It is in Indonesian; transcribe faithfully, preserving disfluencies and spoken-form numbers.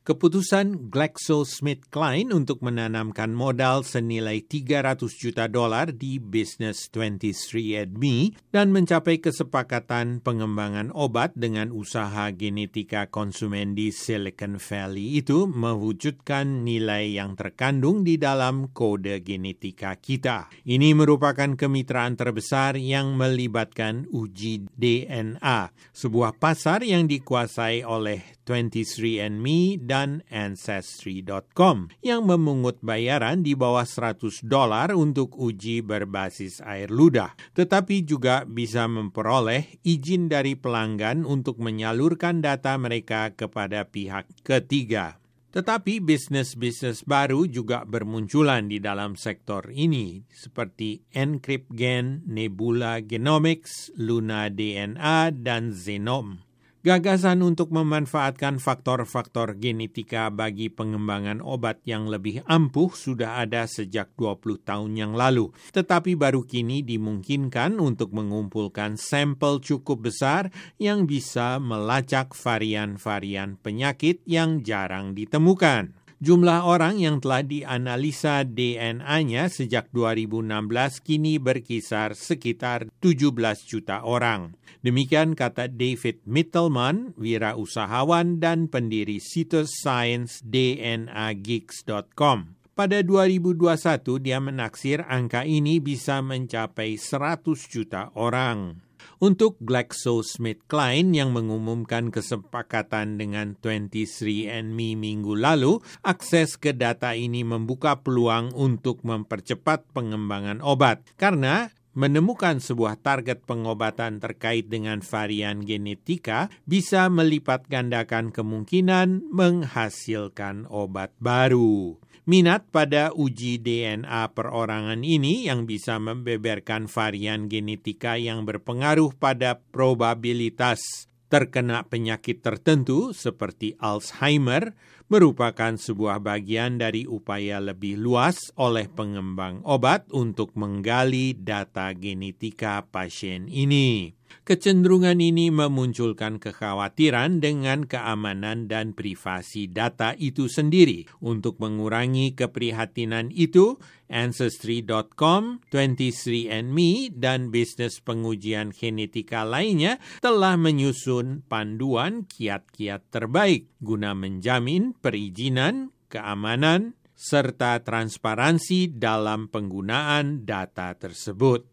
Keputusan GlaxoSmithKline untuk menanamkan modal senilai tiga ratus juta dolar di bisnis dua puluh tiga and me dan mencapai kesepakatan pengembangan obat dengan usaha genetika konsumen di Silicon Valley itu mewujudkan nilai yang terkandung di dalam kode genetika kita. Ini merupakan kemitraan terbesar yang melibatkan uji D N A, sebuah pasar yang dikuasai oleh dua puluh tiga and me dan Ancestry dot com yang memungut bayaran di bawah seratus dolar untuk uji berbasis air ludah, tetapi juga bisa memperoleh izin dari pelanggan untuk menyalurkan data mereka kepada pihak ketiga. Tetapi bisnis-bisnis baru juga bermunculan di dalam sektor ini, seperti EncryptGen, Nebula Genomics, Luna D N A, dan Xenome. Gagasan untuk memanfaatkan faktor-faktor genetika bagi pengembangan obat yang lebih ampuh sudah ada sejak dua puluh tahun yang lalu, tetapi baru kini dimungkinkan untuk mengumpulkan sampel cukup besar yang bisa melacak varian-varian penyakit yang jarang ditemukan. Jumlah orang yang telah dianalisa D N A-nya sejak dua ribu enam belas kini berkisar sekitar tujuh belas juta orang. Demikian kata David Mittelman, wirausahawan dan pendiri situs sains D N A geeks dot com. Pada dua ribu dua puluh satu, dia menaksir angka ini bisa mencapai seratus juta orang. Untuk GlaxoSmithKline yang mengumumkan kesepakatan dengan dua puluh tiga and me minggu lalu, akses ke data ini membuka peluang untuk mempercepat pengembangan obat. Karena menemukan sebuah target pengobatan terkait dengan varian genetika bisa melipat gandakan kemungkinan menghasilkan obat baru. Minat pada uji D N A perorangan ini yang bisa membeberkan varian genetika yang berpengaruh pada probabilitas terkena penyakit tertentu seperti Alzheimer merupakan sebuah bagian dari upaya lebih luas oleh pengembang obat untuk menggali data genetika pasien ini. Kecenderungan ini memunculkan kekhawatiran dengan keamanan dan privasi data itu sendiri. Untuk mengurangi keprihatinan itu, Ancestry dot com, dua puluh tiga and me, dan bisnis pengujian genetika lainnya telah menyusun panduan kiat-kiat terbaik guna menjamin perizinan, keamanan, serta transparansi dalam penggunaan data tersebut.